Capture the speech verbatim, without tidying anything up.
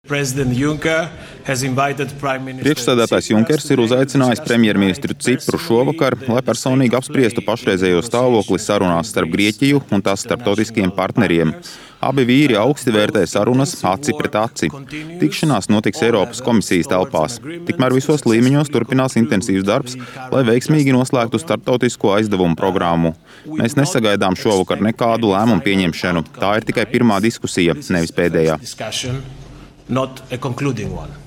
Priekšsēdētājs Junkers ir uzaicinājis premjerministru Cipru šovakar, lai personīgi apspriestu pašreizējo stāvokli sarunās starp Grieķiju un tās starptautiskiem partneriem. Abi vīri augsti vērtē sarunas aci pret aci. Tikšanās notiks Eiropas komisijas telpās. Tikmēr visos līmeņos turpinās intensīvs darbs, lai veiksmīgi noslēgtu starptautisko aizdevumu programmu. Mēs nesagaidām šovakar nekādu lēmumu pieņemšanu. Tā ir tikai pirmā diskusija, nevis pēdējā. Not a concluding one.